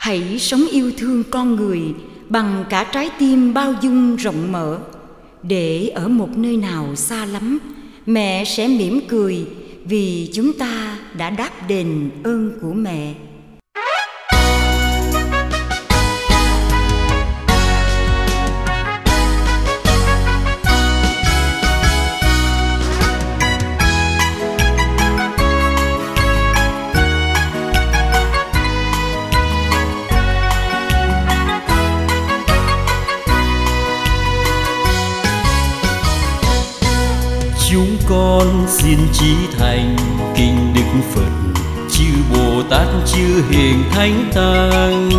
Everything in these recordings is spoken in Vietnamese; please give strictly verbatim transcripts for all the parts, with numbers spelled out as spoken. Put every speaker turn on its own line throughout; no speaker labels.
Hãy sống yêu thương con người bằng cả trái tim bao dung rộng mở, để ở một nơi nào xa lắm, mẹ sẽ mỉm cười vì chúng ta đã đáp đền ơn của mẹ.
Chúng con xin chí thành kinh Đức Phật, chư Bồ Tát chư Hiền Thánh Tăng.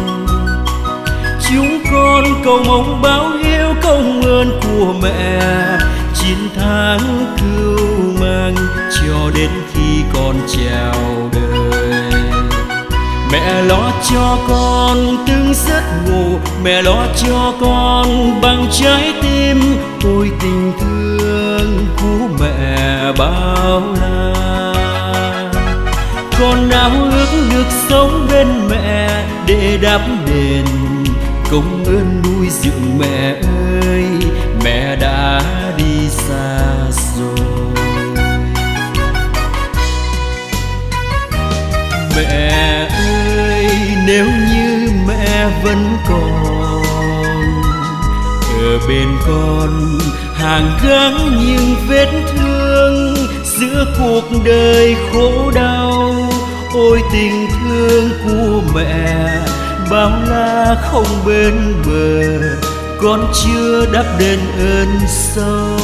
Chúng con cầu mong báo hiếu công ơn của mẹ, chín tháng cưu mang cho đến khi con chào đời. Mẹ lo cho con từng giấc ngủ, mẹ lo cho con bằng trái tim. Ôi tình thương của mẹ bao la, con ao ước được sống bên mẹ để đáp đền công ơn nuôi dưỡng mẹ ơi. Mẹ đã đi xa rồi, mẹ ơi nếu như mẹ vẫn còn ở bên con, hàng gắng những vết thương giữa cuộc đời khổ đau. Ôi tình thương của mẹ bao la không bên bờ, con chưa đáp đền ơn sâu.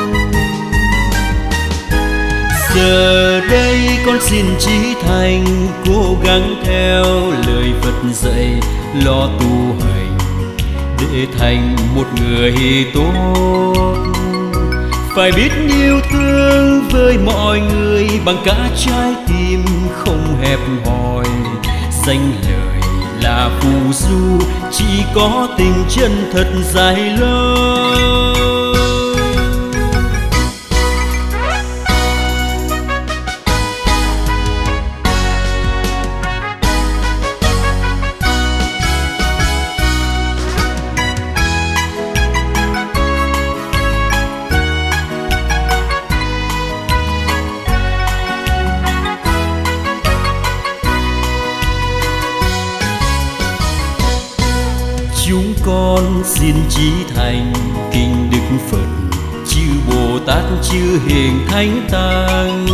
Giờ đây con xin chí thành, cố gắng theo lời Phật dạy, lo tu hành để thành một người tốt. Phải biết yêu thương với mọi người bằng cả trái tim không hẹp hòi. Danh lời là phù du, chỉ có tình chân thật dài lâu. Chúng con xin chí thành kinh Đức Phật, chư Bồ Tát chư Hiền Thánh Tăng.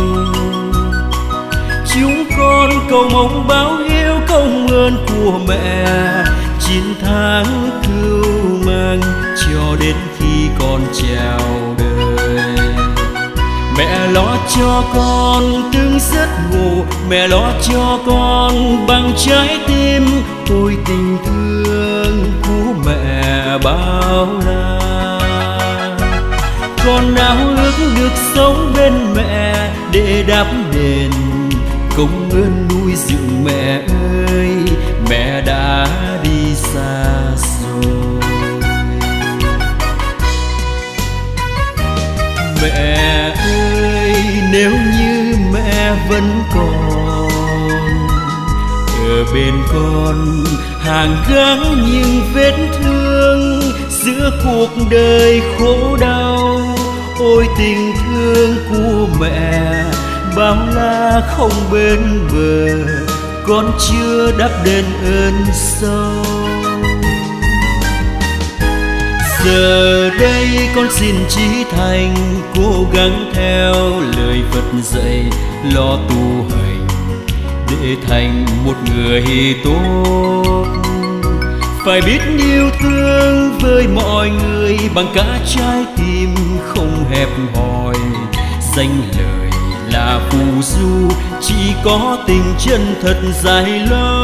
Chúng con cầu mong báo hiếu công ơn của mẹ, chín tháng cưu mang cho đến khi con chào đời. Mẹ lo cho con từng giấc ngủ, mẹ lo cho con bằng trái tim. Ôi tình thương của mẹ bao la, con ao ước được sống bên mẹ để đáp đền công ơn nuôi dưỡng mẹ ơi. Mẹ đã đi xa rồi, mẹ ơi nếu như mẹ vẫn còn ở bên con, hàng gắng những vết thương giữa cuộc đời khổ đau. Ôi tình thương của mẹ bao la không bên bờ, con chưa đáp đền ơn sâu. Giờ đây con xin chí thành, cố gắng theo lời Phật dạy, lo tu hành để thành một người tốt. Phải biết yêu thương với mọi người bằng cả trái tim không hẹp hòi. Danh lời là phù du, chỉ có tình chân thật dài lâu.